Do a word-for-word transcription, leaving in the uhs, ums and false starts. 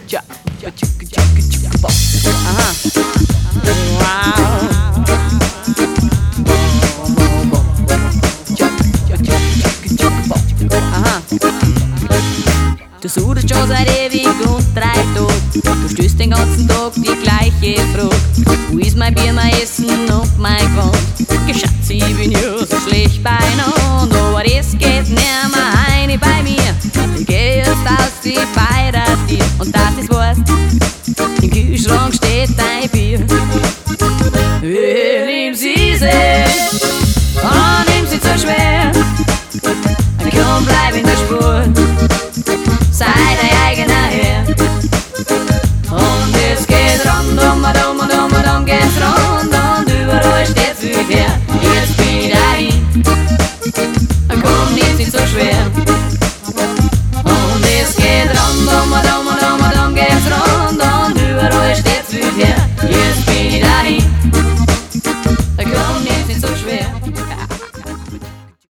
Tja, tja, tja, tja, tja, tja, aha. Wow. Tja, tja, tja, tja, tja, aha. Du suchst schon seit ewig und drei Tagen. Du stößt den ganzen Tag die gleiche Frage. Wo ist mein Bier, mein Essen und mein Gewand? Geschätzt, ich bin ja so schlecht beieinander, aber es geht nimmer